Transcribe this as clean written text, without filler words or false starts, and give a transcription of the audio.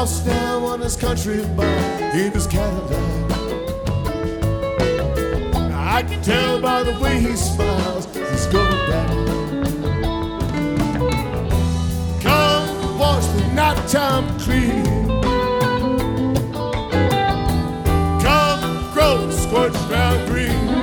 lost down on his country bar in his Cadillac. I can tell by the way he smiles, he's going back. Come watch the nighttime clear.